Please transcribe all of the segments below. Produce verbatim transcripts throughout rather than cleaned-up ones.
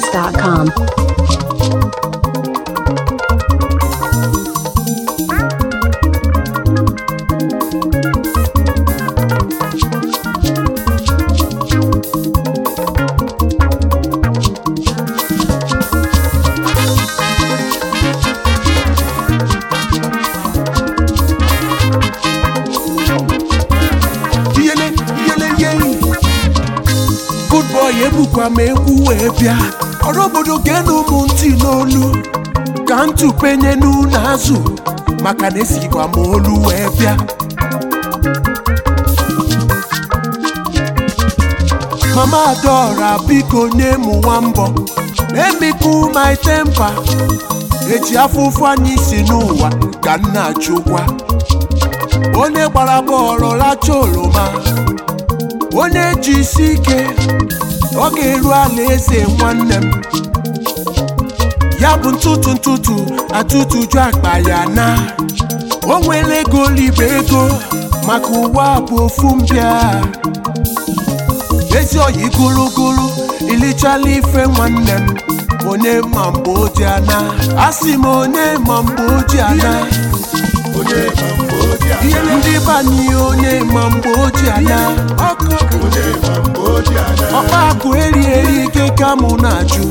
beats dot com. Ebukwa m egwu wee bịa ọrụ obodo genu ụmụ ntị n'olu ka ntụ penye n'ụlọ azụ maka na esikwa m olu wee bịa. Mama Adora biko nye m nwa mbọ emiku my temper eji afụfụ anyị si n'ụwa ka nna achụkwa onye gbara bọọlụ lacha oroma onye ji isi ike ọ ga-eru ala eze nwanne m ya bụ ntụtụ ntụtụ atụtụju akpa ya na o nwere ego libe ego maka ụwa bụ ofu mbịa ezi oyi gụrụgụrụ ilichala ife nwanne m onye ma mgbe oji ana asị m onye ma mgbe oji ana ndị banye onye ma mgbe oji ana ọkpa akụ eri eri ike ka mụ na-ajụ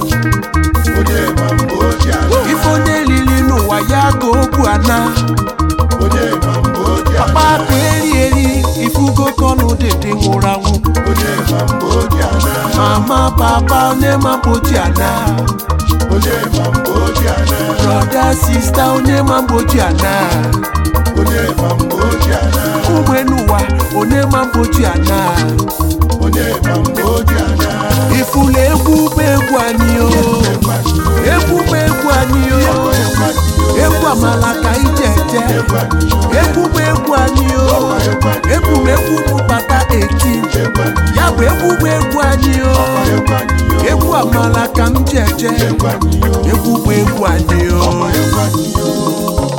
ife onye lili n'ụwa ya ka okwu ana ọkpa akụ eri eri ifugo kọnụ dịdị nwụrụ anwụ mama papa onye ma mgbe oji ana brother sister onye ma mgbe oji ana ụmụ n'ụwa onye ma mgbe oji ana ifulu egwu bụ egwu anyị o egwu bụ egwu anyị o egwu amala ka ije eje egwu bụ egwu anyị o egwu bụ egwu bụ bata eti ya bụ egwu bụ egwu anyị o egwu amala ka m ji eje egwu bụ egwu anyị o.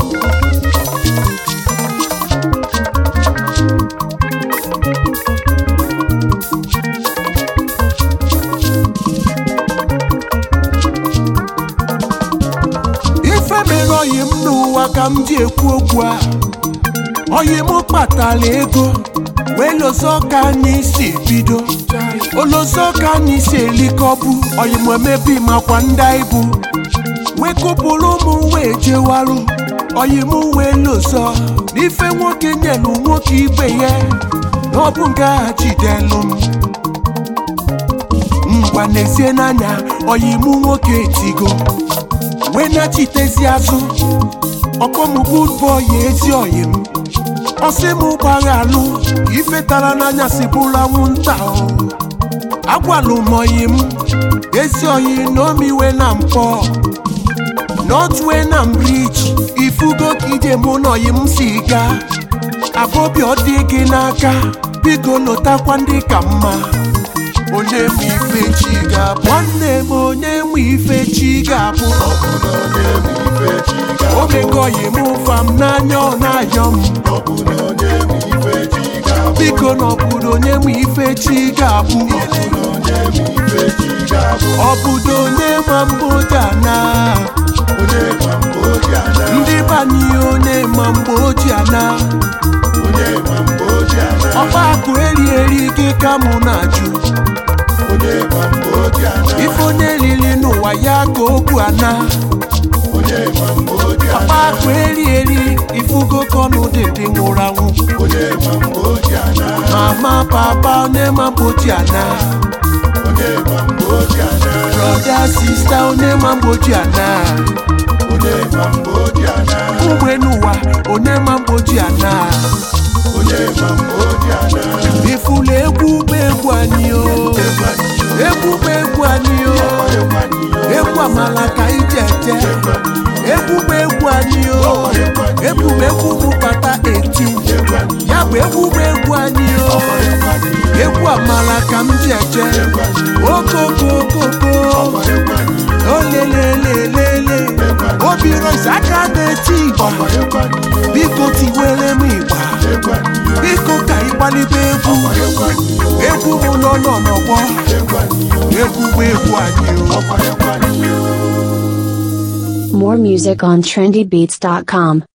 Oyi m n'ụwa ka m ji ekwu okwu a oyi m kpatara ego wee lozo ka anyị si bido olozo ka anyị si elikọbụ oyi m emebi makwa ndị ibu wee kụpụrụ ụmụ wee jewarụ oyi m wee lozo n'ife nwoke nyelu nwoke ibe ya na ọ bụ nga ha jidelu m ngwa n'ezie n'anya oyi m nwoke etigo wee nachitezi azụ ọkpọm good boy ezi oyi m ọsị m gbara alụ ife tara n'anya si bụrụ anwụnta agwalụ m oyi m ezi oyi na omiwe na mpọ n'otue na mbriji ifugo ka ije mụ na oyi m si ga abọbi ọ dị gị n'aka biko lotakwa ndị ka mma onye m ife chi ga-abụ nwanne m onye m ife chi ga-abụ omegoyi m ụfa m n'anya ọ na-ayọ m biko n'ọbụdo onye m ife chi ga-abụ ọbụdo onye ma mbụ jana ndị banye onye ma mgbe oji ana ọkpa akụ eri eri gị ka mụ na-ajụ ife onye lili n'ụwa ya ka okwu ana ọkpa akụ eri eri ifugo kọnụ dịdị nwụrụ anwụ mama papa onye ma mgbe oji ana brother sister onye ma mgbe oji ana ụmụ n'ụwa onye ma mgbe oji ana ifulu egwu bụ egwu anyị o egwu bụ egwu anyị o egwu amala ka ije eje egwu bụ egwu anyị o egwu bụ egwu bụ bata eti ya bụ egwu bụ egwu anyị o egwu amala ka m ji eje okokokoko olelelelele obi rozi aka na-eti igba biko tiwere m igba biko ka ịgbalite egwu egwu m nọ n'ọgbọ egwu bụ egwu anyị. More music on trendy beats dot com.